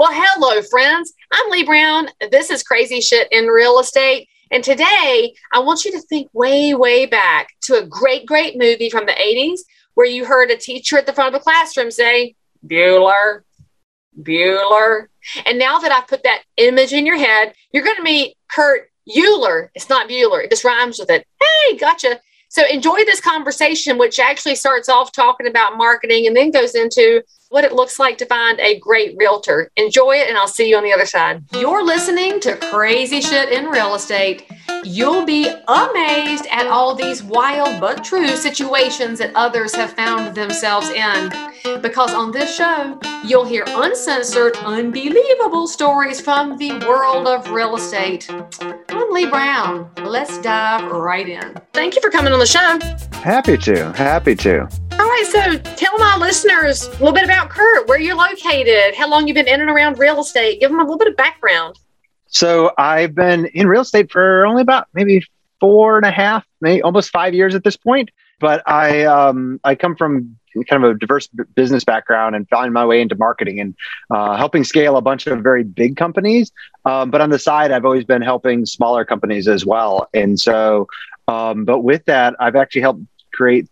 Well, hello, friends. I'm Lee Brown. This is Crazy Shit in Real Estate. And today, I want you to think way, way back to a great, great movie from the 80s where you heard a teacher at the front of the classroom say, Bueller, Bueller. And now that I've put that image in your head, you're going to meet Kurt Euler. It's not Bueller. It just rhymes with it. Hey, gotcha. So enjoy this conversation, which actually starts off talking about marketing and then goes into what it looks like to find a great realtor. Enjoy it, and I'll see you on the other side. You're listening to Crazy Shit in Real Estate. You'll be amazed at all these wild but true situations that others have found themselves in. Because on this show, you'll hear uncensored, unbelievable stories from the world of real estate. I'm Lee Brown. Let's dive right in. Thank you for coming on the show. Happy to. All right, so tell my listeners a little bit about Kurt, where you're located, how long you've been in and around real estate. Give them a little bit of background. So I've been in real estate for only about maybe 4.5, maybe almost 5 years at this point. But I come from kind of a diverse business background and found my way into marketing and helping scale a bunch of very big companies. But on the side, I've always been helping smaller companies as well. And so, but with that, I've actually helped create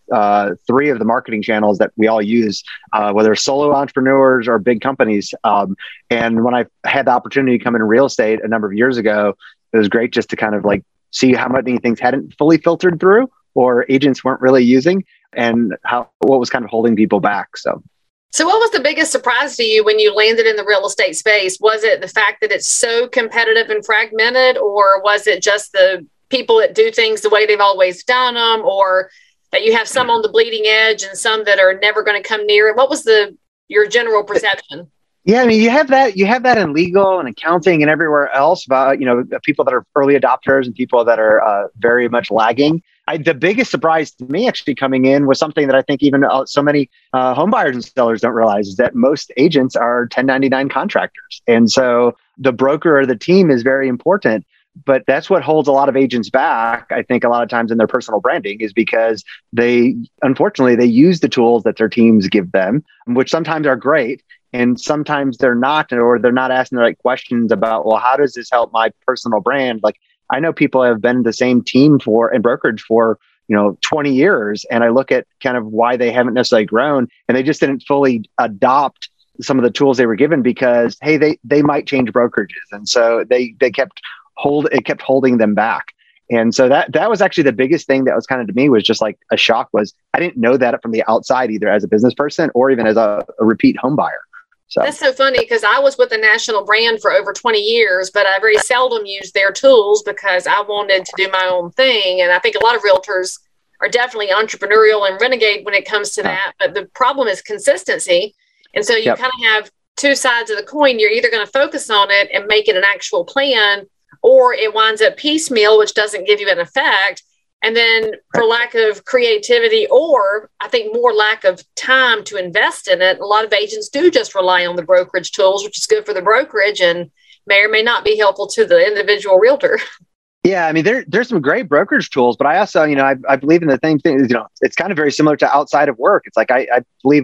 3 of the marketing channels that we all use, whether solo entrepreneurs or big companies. And when I had the opportunity to come into real estate a number of years ago, it was great just to kind of like see how many things hadn't fully filtered through or agents weren't really using and what was kind of holding people back. So what was the biggest surprise to you when you landed in the real estate space? Was it the fact that it's so competitive and fragmented, or was it just the people that do things the way they've always done them, or that you have some on the bleeding edge and some that are never going to come near it? What was your general perception? Yeah, I mean, you have that in legal and accounting and everywhere else about, people that are early adopters and people that are very much lagging. The biggest surprise to me actually coming in was something that I think even so many home buyers and sellers don't realize, is that most agents are 1099 contractors. And so the broker or the team is very important. But that's what holds a lot of agents back, I think, a lot of times in their personal branding, is because unfortunately, they use the tools that their teams give them, which sometimes are great. And sometimes they're not, or they're not asking the right questions about, well, how does this help my personal brand? Like, I know people have been in the same team in brokerage for 20 years. And I look at kind of why they haven't necessarily grown, and they just didn't fully adopt some of the tools they were given because, hey, they might change brokerages. And so it kept holding them back. And so that was actually the biggest thing that was kind of, to me, was just like a shock. Was I didn't know that from the outside, either as a business person or even as a repeat home buyer. So that's so funny, because I was with a national brand for over 20 years, but I very seldom used their tools because I wanted to do my own thing. And I think a lot of realtors are definitely entrepreneurial and renegade when it comes to that. But the problem is consistency. And so you kind of have two sides of the coin. You're either going to focus on it and make it an actual plan, or it winds up piecemeal, which doesn't give you an effect. And then for lack of creativity, or I think more lack of time to invest in it, a lot of agents do just rely on the brokerage tools, which is good for the brokerage and may or may not be helpful to the individual realtor. Yeah, I mean, there's some great brokerage tools, but I also, I believe in the same thing. It's kind of very similar to outside of work. It's like I believe,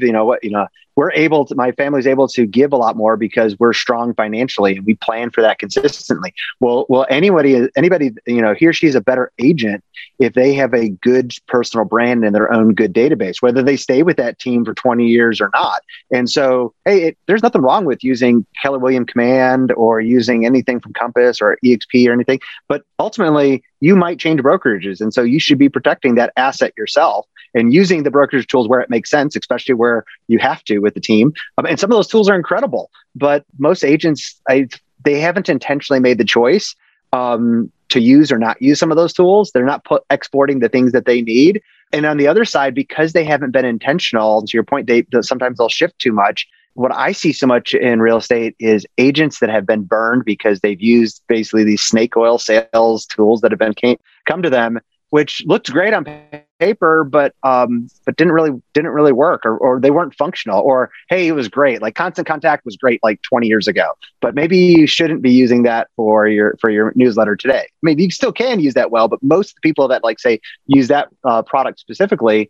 my family's able to give a lot more because we're strong financially and we plan for that consistently. Well, anybody, he or she is a better agent if they have a good personal brand and their own good database, whether they stay with that team for 20 years or not. And so, hey, there's nothing wrong with using Keller Williams Command or using anything from Compass or EXP or anything, but ultimately you might change brokerages. And so you should be protecting that asset yourself and using the brokerage tools where it makes sense, especially where you have to with the team. And some of those tools are incredible, but most agents, they haven't intentionally made the choice to use or not use some of those tools. They're not exporting the things that they need. And on the other side, because they haven't been intentional, to your point, sometimes they'll shift too much. What I see so much in real estate is agents that have been burned because they've used basically these snake oil sales tools that have come to them, which looked great on paper, but didn't really work, or they weren't functional, or, hey, it was great. Like Constant Contact was great like 20 years ago, but maybe you shouldn't be using that for your newsletter today. I mean, you still can use that well, but most of the people that use that product specifically,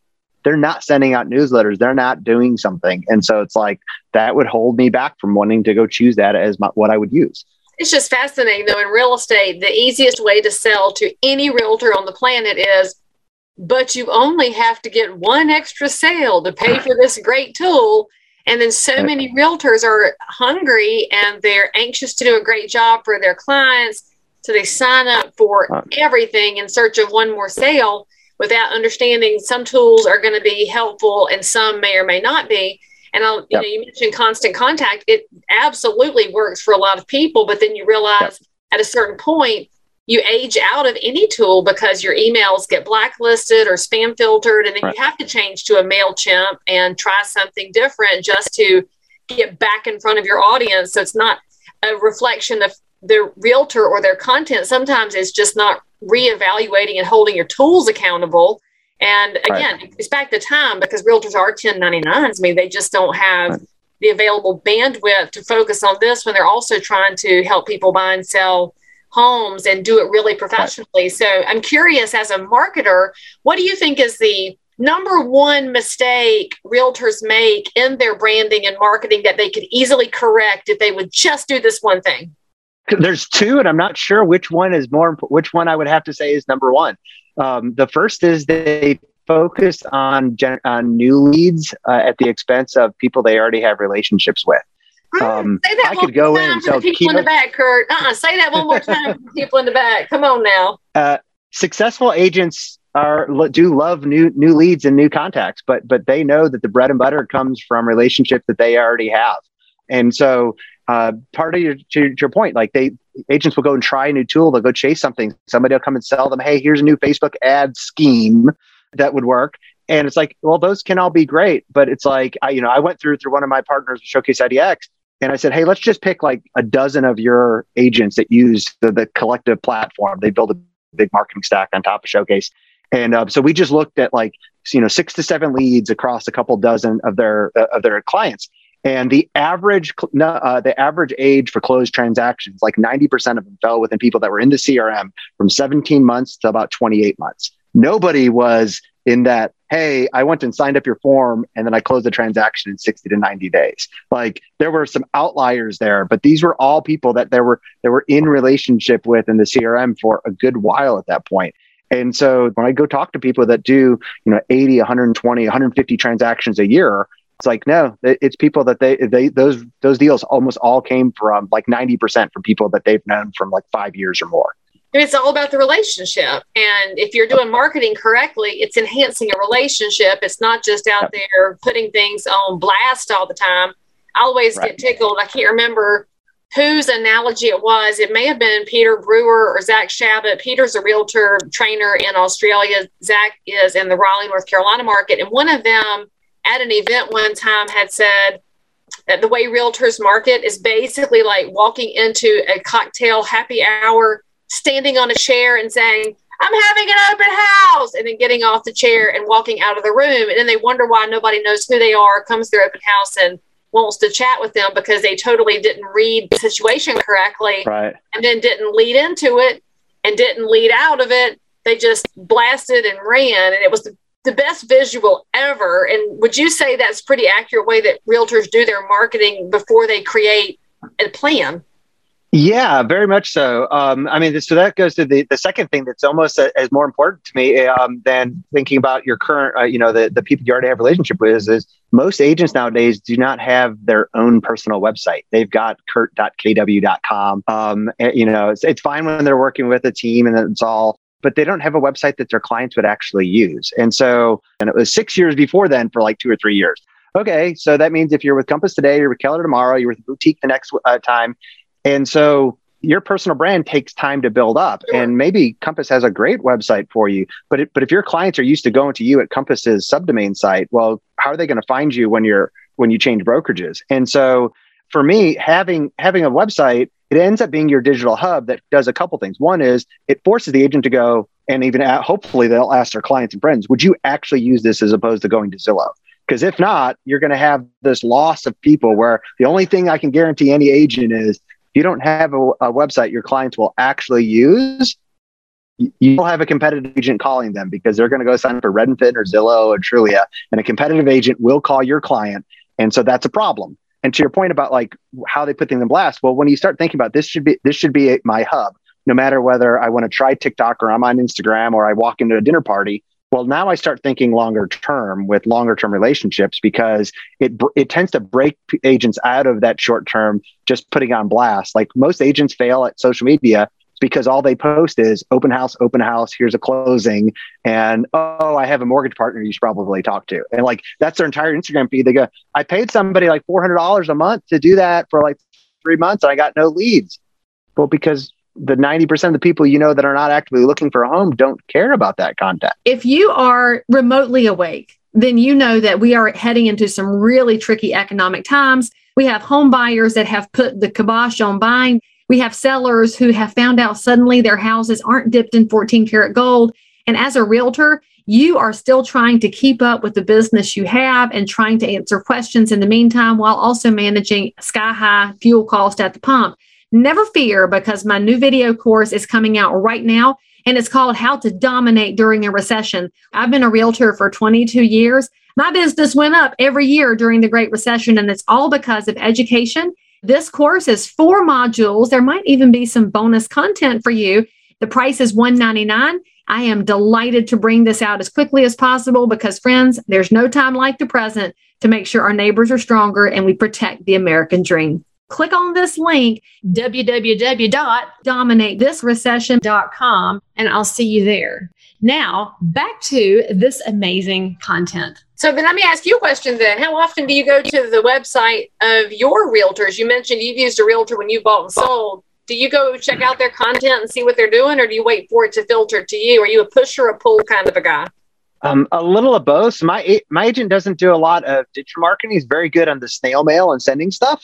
they're not sending out newsletters. They're not doing something. And so it's like, that would hold me back from wanting to go choose that as what I would use. It's just fascinating, though. In real estate, the easiest way to sell to any realtor on the planet is, but you only have to get one extra sale to pay for this great tool. And then so many realtors are hungry and they're anxious to do a great job for their clients. So they sign up for everything in search of one more sale without understanding some tools are going to be helpful and some may or may not be. And you mentioned constant contact. It absolutely works for a lot of people, but then you realize at a certain point, you age out of any tool because your emails get blacklisted or spam filtered, and then you have to change to a MailChimp and try something different just to get back in front of your audience. So it's not a reflection of the realtor or their content. Sometimes it's just not reevaluating and holding your tools accountable. And again, it's back to time because realtors are 1099s. I mean, they just don't have the available bandwidth to focus on this when they're also trying to help people buy and sell homes and do it really professionally. So I'm curious, as a marketer, what do you think is the number one mistake realtors make in their branding and marketing that they could easily correct if they would just do this one thing? There's two, and I'm not sure which one I would have to say is number one. The first is they focus on new leads at the expense of people they already have relationships with. Say that I could go in and sell people in the back, Kurt. Say that one more time for people in the back. Come on now. Successful agents do love new leads and new contacts, but they know that the bread and butter comes from relationships that they already have. And so part of your point, like agents will go and try a new tool. They'll go chase something. Somebody will come and sell them, hey, here's a new Facebook ad scheme that would work. And it's like, well, those can all be great, but it's like, I went through one of my partners with Showcase IDX, and I said, hey, let's just pick like a dozen of your agents that use the collective platform. They build a big marketing stack on top of Showcase. And so we just looked at 6 to 7 leads across a couple dozen of their clients. And the average age for closed transactions, like 90% of them fell within people that were in the CRM from 17 months to about 28 months. Nobody was in that, hey, I went and signed up your form and then I closed the transaction in 60 to 90 days. Like there were some outliers there, but these were all people that they were in relationship with in the CRM for a good while at that point. And so when I go talk to people that do, 80, 120, 150 transactions a year, it's like, no, it's people that those deals almost all came from like 90% from people that they've known from like 5 years or more. It's all about the relationship. And if you're doing marketing correctly, it's enhancing a relationship. It's not just out there putting things on blast all the time. I always get tickled. I can't remember whose analogy it was. It may have been Peter Brewer or Zach Shabbat. Peter's a realtor trainer in Australia. Zach is in the Raleigh, North Carolina market. And one of them at an event one time had said that the way realtors market is basically like walking into a cocktail happy hour, standing on a chair and saying, I'm having an open house, and then getting off the chair and walking out of the room. And then they wonder why nobody knows who they are, comes to their open house and wants to chat with them because they totally didn't read the situation correctly. Right. And then didn't lead into it and didn't lead out of it. They just blasted and ran. And it was the best visual ever. And would you say that's a pretty accurate way that realtors do their marketing before they create a plan? Yeah, very much so. So that goes to the second thing that's almost as more important to me than thinking about your current, the people you already have a relationship with is most agents nowadays do not have their own personal website. They've got kurt.kw.com. It's fine when they're working with a team and it's all, but they don't have a website that their clients would actually use. And it was 6 years before then for like 2 or 3 years. Okay, so that means if you're with Compass today, you're with Keller tomorrow, you're with Boutique the next time. And so your personal brand takes time to build up. Sure. And maybe Compass has a great website for you, but if your clients are used to going to you at Compass's subdomain site, well, how are they going to find you when you change brokerages? And so for me, having a website, it ends up being your digital hub that does a couple things. One is it forces the agent to go and even hopefully they'll ask their clients and friends, would you actually use this as opposed to going to Zillow? Because if not, you're going to have this loss of people where the only thing I can guarantee any agent is, you don't have a website your clients will actually use, you'll have a competitive agent calling them because they're going to go sign up for Redfin or Zillow or Trulia, and a competitive agent will call your client. And so that's a problem. And to your point about like how they put things in blast, well, when you start thinking about this should be my hub, no matter whether I want to try TikTok or I'm on Instagram or I walk into a dinner party. Well, now I start thinking longer term with longer term relationships, because it tends to break agents out of that short term, just putting on blast. Like most agents fail at social media because all they post is open house, here's a closing, and oh, I have a mortgage partner you should probably talk to. And like that's their entire Instagram feed. They go, I paid somebody like $400 a month to do that for like 3 months and I got no leads. Well, because the 90% of the people that are not actively looking for a home don't care about that content. If you are remotely awake, then you know that we are heading into some really tricky economic times. We have home buyers that have put the kibosh on buying. We have sellers who have found out suddenly their houses aren't dipped in 14 karat gold. And as a realtor, you are still trying to keep up with the business you have and trying to answer questions in the meantime, while also managing sky high fuel cost at the pump. Never fear, because my new video course is coming out right now, and it's called How to Dominate During a Recession. I've been a realtor for 22 years. My business went up every year during the Great Recession, and it's all because of education. This course is 4 modules. There might even be some bonus content for you. The price is $199. I am delighted to bring this out as quickly as possible because, friends, there's no time like the present to make sure our neighbors are stronger and we protect the American dream. Click on this link, www.dominatethisrecession.com, and I'll see you there. Now, back to this amazing content. So then let me ask you a question then. How often do you go to the website of your realtors? You mentioned you've used a realtor when you bought and sold. Do you go check out their content and see what they're doing, or do you wait for it to filter to you? Are you a push or a pull kind of a guy? A little of both. So my agent doesn't do a lot of digital marketing. He's very good on the snail mail and sending stuff.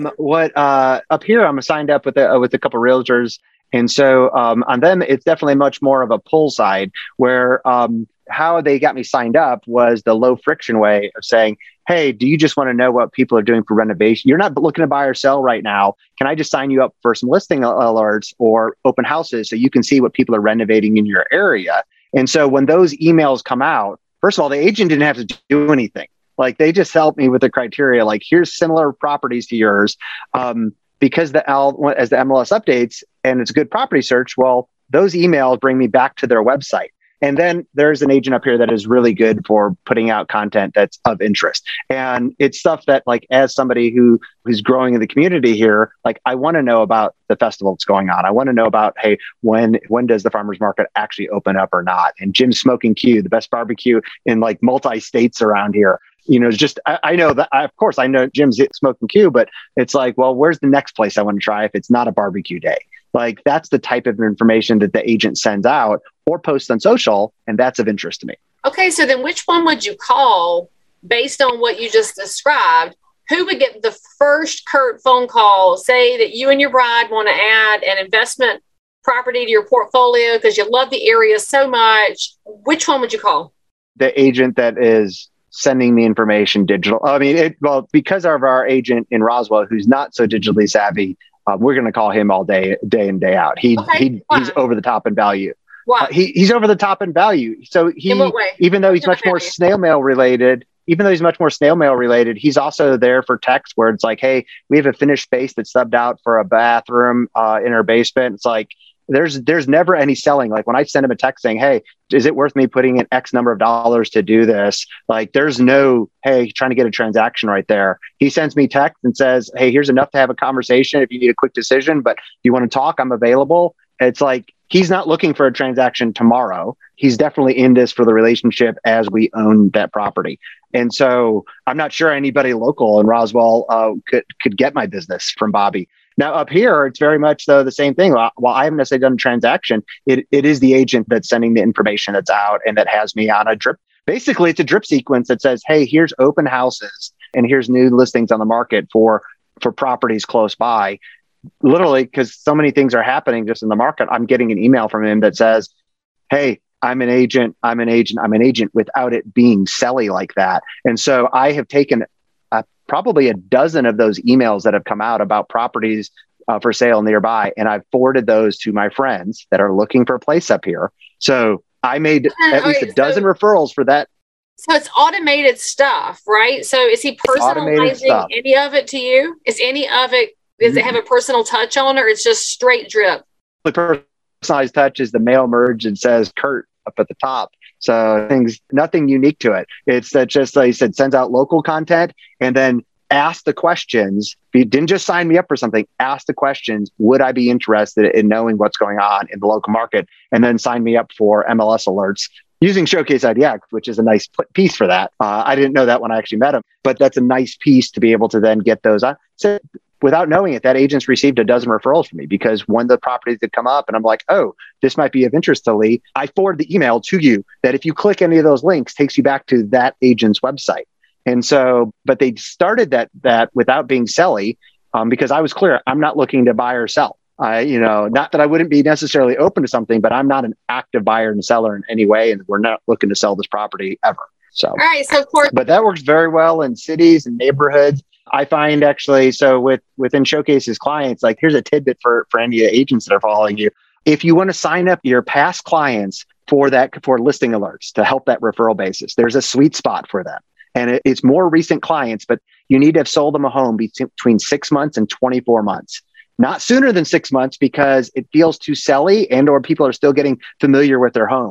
Up here, I'm signed up with a couple of realtors, and so on them, it's definitely much more of a pull side. Where how they got me signed up was the low friction way of saying, "Hey, do you just want to know what people are doing for renovation? You're not looking to buy or sell right now. Can I just sign you up for some listing alerts or open houses so you can see what people are renovating in your area?" And so when those emails come out, first of all, the agent didn't have to do anything. Like they just helped me with the criteria. Like, here's similar properties to yours. Because as the MLS updates and it's a good property search, well, those emails bring me back to their website. And then there's an agent up here that is really good for putting out content that's of interest. And it's stuff that, like, as somebody who's growing in the community here, like, I want to know about the festival that's going on. I want to know about, hey, when does the farmers market actually open up or not? And Jim's Smoking Q, the best barbecue in like multi-states around here. Just, I know that, of course, I know Jim's Smoking Q, but it's like, well, where's the next place I want to try if it's not a barbecue day? Like, that's the type of information that the agent sends out or posts on social, and that's of interest to me. Okay, so then which one would you call based on what you just described? Who would get the first curt phone call, say that you and your bride want to add an investment property to your portfolio because you love the area so much? Which one would you call? The agent that is sending me information digital. I mean, because of our agent in Roswell, who's not so digitally savvy, we're going to call him all day in, day out. He's over the top in value. Why? He's over the top in value. So even though he's much more snail mail related, he's also there for text where it's like, hey, we have a finished space that's subbed out for a bathroom in our basement. It's like, there's never any selling. Like when I send him a text saying, hey, is it worth me putting in X number of dollars to do this? Like there's no, hey, trying to get a transaction right there. He sends me text and says, hey, here's enough to have a conversation if you need a quick decision, but if you want to talk, I'm available. It's like, he's not looking for a transaction tomorrow. He's definitely in this for the relationship as we own that property. And so I'm not sure anybody local in Roswell could get my business from Bobby. Now up here, it's very much though the same thing. While I haven't necessarily done a transaction, it is the agent that's sending the information that's out and that has me on a drip. Basically, it's a drip sequence that says, hey, here's open houses and here's new listings on the market for properties close by. Literally, because so many things are happening just in the market, I'm getting an email from him that says, hey, I'm an agent without it being selly like that. And so I have taken probably a dozen of those emails that have come out about properties for sale nearby. And I've forwarded those to my friends that are looking for a place up here. So I made at least a dozen referrals for that. So it's automated stuff, right? So is he personalizing any of it to you? Is any of it, does it have a personal touch on it, or it's just straight drip? The personalized touch is the mail merge and says Kurt up at the top. So nothing unique to it. It's that just, like you said, sends out local content and then ask the questions. If you didn't just sign me up for something, ask the questions. Would I be interested in knowing what's going on in the local market? And then sign me up for MLS alerts using Showcase IDX, which is a nice piece for that. I didn't know that when I actually met him, but that's a nice piece to be able to then get those on. So without knowing it, that agent's received a dozen referrals from me because one of the properties that come up and I'm like, oh, this might be of interest to Lee. I forward the email to you that if you click any of those links, takes you back to that agent's website. And so, but they started that without being selly, because I was clear, I'm not looking to buy or sell. Not that I wouldn't be necessarily open to something, but I'm not an active buyer and seller in any way. And we're not looking to sell this property ever. So, all right. So, of course, but that works very well in cities and neighborhoods. I find actually, so within Showcase's clients, like here's a tidbit for any agents that are following you. If you want to sign up your past clients for listing alerts to help that referral basis, there's a sweet spot for them. And it's more recent clients, but you need to have sold them a home between 6 months and 24 months. Not sooner than 6 months because it feels too selly and or people are still getting familiar with their home.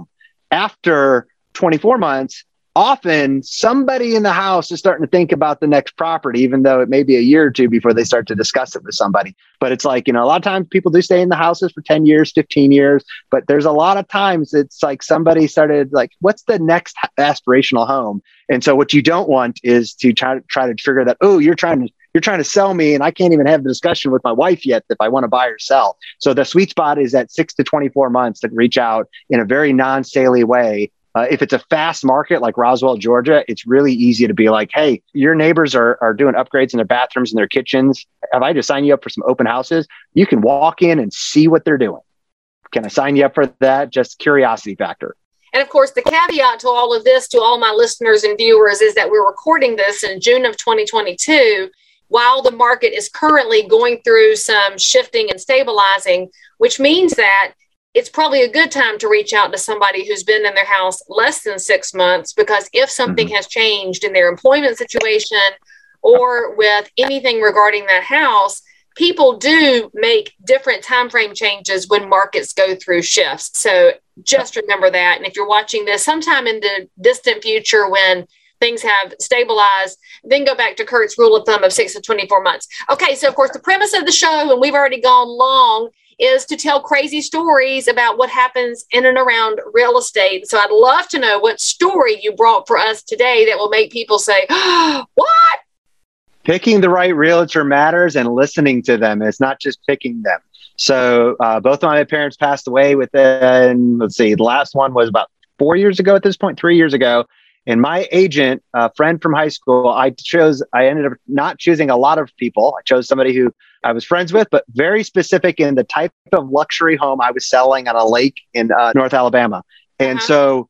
After 24 months, often somebody in the house is starting to think about the next property, even though it may be a year or two before they start to discuss it with somebody. But it's like, a lot of times people do stay in the houses for 10 years, 15 years, but there's a lot of times it's like somebody started like, what's the next aspirational home? And so what you don't want is to try to trigger that, oh, you're trying to sell me and I can't even have the discussion with my wife yet if I want to buy or sell. So the sweet spot is at 6 to 24 months to reach out in a very non-saley way. If it's a fast market like Roswell, Georgia, it's really easy to be like, hey, your neighbors are doing upgrades in their bathrooms and their kitchens. Have I just signed you up for some open houses? You can walk in and see what they're doing. Can I sign you up for that? Just curiosity factor. And of course, the caveat to all of this, to all my listeners and viewers, is that we're recording this in June of 2022, while the market is currently going through some shifting and stabilizing, which means that it's probably a good time to reach out to somebody who's been in their house less than 6 months, because if something has changed in their employment situation or with anything regarding that house, people do make different time frame changes when markets go through shifts. So just remember that. And if you're watching this sometime in the distant future when things have stabilized, then go back to Kurt's rule of thumb of 6 to 24 months. Okay, so of course, the premise of the show, and we've already gone long, is to tell crazy stories about what happens in and around real estate. So I'd love to know what story you brought for us today that will make people say, oh, what? Picking the right realtor matters, and listening to them. It's not just picking them. So both of my parents passed away within, the last one was about 4 years ago at this point, 3 years ago. And my agent, a friend from high school, I ended up not choosing a lot of people. I chose somebody who I was friends with, but very specific in the type of luxury home I was selling on a lake in North Alabama. And so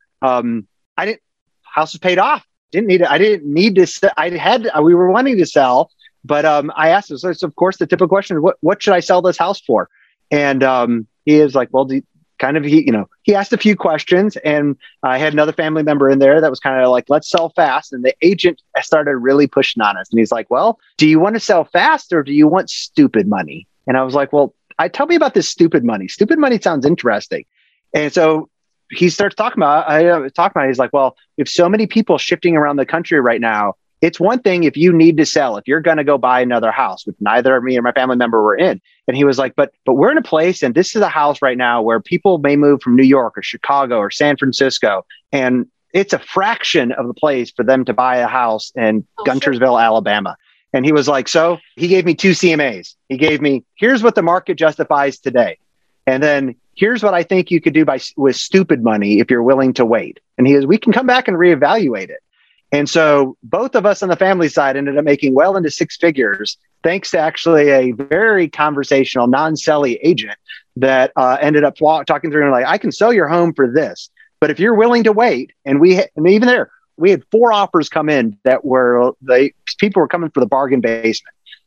house was paid off. I didn't need to, we were wanting to sell, but I asked him, so of course the typical question is, what should I sell this house for? And he is like, well, he asked a few questions, and I had another family member in there that was kind of like, let's sell fast. And the agent started really pushing on us. And he's like, well, do you want to sell fast or do you want stupid money? And I was like, well, tell me about this stupid money. Stupid money sounds interesting. And so he starts talking about it. He's like, well, we have so many people shifting around the country right now. It's one thing if you need to sell, if you're going to go buy another house, which neither me or my family member were in. And he was like, but we're in a place, and this is a house right now where people may move from New York or Chicago or San Francisco. And it's a fraction of the place for them to buy a house in Guntersville, Alabama. And he was like, so he gave me 2 CMAs. He gave me, here's what the market justifies today. And then here's what I think you could do with stupid money if you're willing to wait. And he goes, we can come back and reevaluate it. And so both of us on the family side ended up making well into 6 figures, thanks to actually a very conversational, non-selly agent that ended up talking through and like, I can sell your home for this, but if you're willing to wait, and even there, we had 4 offers come in that people were coming for the bargain basement.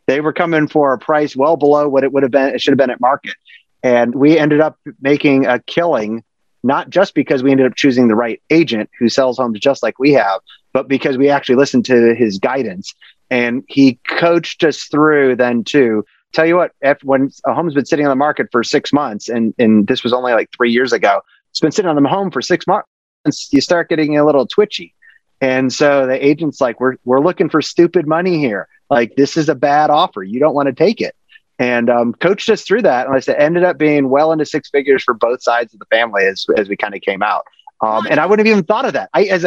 They were coming for a price well below what it would have been. It should have been at market. And we ended up making a killing, not just because we ended up choosing the right agent who sells homes just like we have, but because we actually listened to his guidance. And he coached us through then too. Tell you what, when a home's been sitting on the market for 6 months, and this was only like 3 years ago, it's been sitting on the home for 6 months, you start getting a little twitchy. And so the agent's like, we're looking for stupid money here. Like, this is a bad offer. You don't want to take it. And coached us through that. And like I said, ended up being well into 6 figures for both sides of the family as we kind of came out. And I wouldn't have even thought of that. As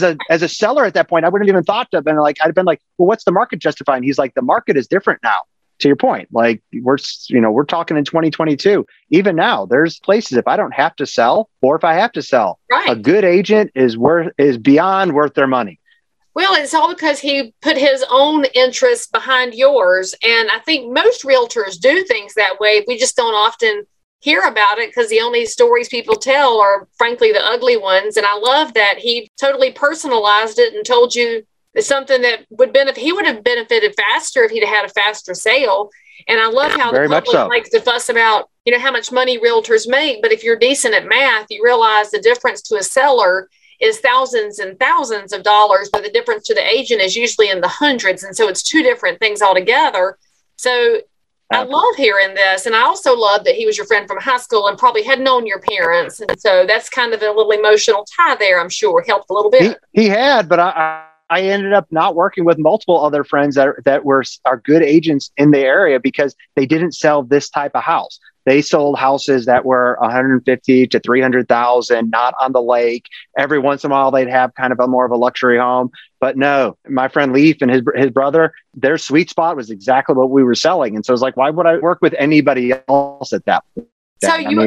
a seller at that point, I wouldn't have even thought of, and like, I'd have been like, well, what's the market justifying? He's like, the market is different now. To your point, like we're talking in 2022. Even now, there's places if I don't have to sell, or if I have to sell, right, a good agent is beyond worth their money. Well, it's all because he put his own interests behind yours. And I think most realtors do things that way. We just don't often hear about it because the only stories people tell are, frankly, the ugly ones. And I love that he totally personalized it and told you it's something that would benefit. He would have benefited faster if he'd had a faster sale. And I love how the public likes to fuss about, how much money realtors make. But if you're decent at math, you realize the difference to a seller is thousands and thousands of dollars, but the difference to the agent is usually in the hundreds. And so it's two different things altogether. So I love hearing this. And I also love that he was your friend from high school and probably had known your parents. And so that's kind of a little emotional tie there, I'm sure. Helped a little bit. He had, but I ended up not working with multiple other friends that are good agents in the area because they didn't sell this type of house. They sold houses that were 150 to 300,000, not on the lake. Every once in a while, they'd have kind of a more of a luxury home. But no, my friend Leaf and his brother, their sweet spot was exactly what we were selling. And so it's like, why would I work with anybody else at that point? So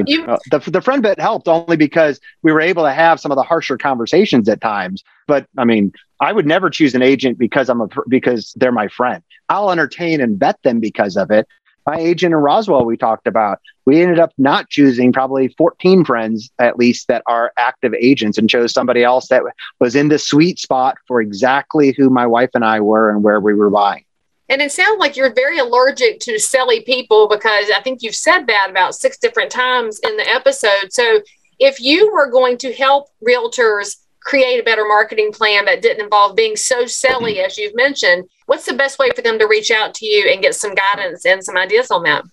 the friend bit helped only because we were able to have some of the harsher conversations at times. But I mean, I would never choose an agent because they're my friend. I'll entertain and vet them because of it. My agent in Roswell, we talked about, we ended up not choosing probably 14 friends at least that are active agents and chose somebody else that was in the sweet spot for exactly who my wife and I were and where we were buying. And it sounds like you're very allergic to selly people because I think you've said that about 6 different times in the episode. So if you were going to help realtors create a better marketing plan that didn't involve being so selly, as you've mentioned, what's the best way for them to reach out to you and get some guidance and some ideas on that?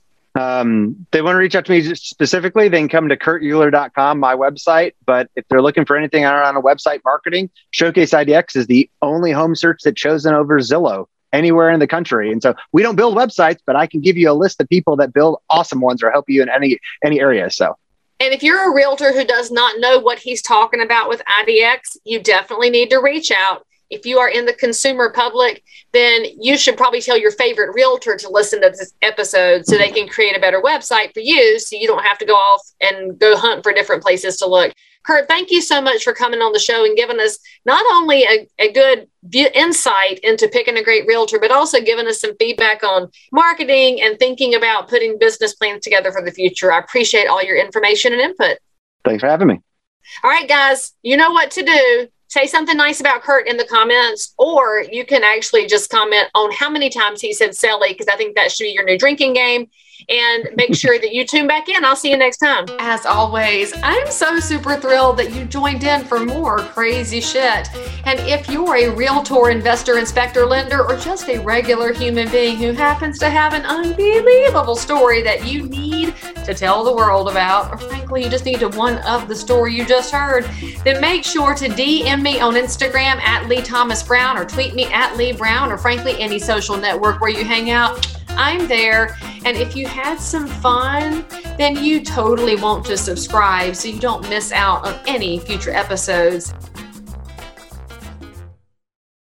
They want to reach out to me specifically, they can come to kurtuhler.com, my website. But if they're looking for anything on a website marketing, Showcase IDX is the only home search that's chosen over Zillow anywhere in the country. And so we don't build websites, but I can give you a list of people that build awesome ones or help you in any area. So. And if you're a realtor who does not know what he's talking about with IDX, you definitely need to reach out. If you are in the consumer public, then you should probably tell your favorite realtor to listen to this episode so they can create a better website for you so you don't have to go off and go hunt for different places to look. Kurt, thank you so much for coming on the show and giving us not only a good insight into picking a great realtor, but also giving us some feedback on marketing and thinking about putting business plans together for the future. I appreciate all your information and input. Thanks for having me. All right, guys, you know what to do. Say something nice about Kurt in the comments, or you can actually just comment on how many times he said selly, because I think that should be your new drinking game. And make sure that you tune back in. I'll see you next time. As always, I'm so super thrilled that you joined in for more crazy shit. And if you're a realtor, investor, inspector, lender, or just a regular human being who happens to have an unbelievable story that you need to tell the world about, or frankly, you just need to one-up the story you just heard, then make sure to DM me on Instagram at Lee Thomas Brown, or tweet me at Lee Brown, or frankly, any social network where you hang out. I'm there. And if you had some fun, then you totally want to subscribe so you don't miss out on any future episodes.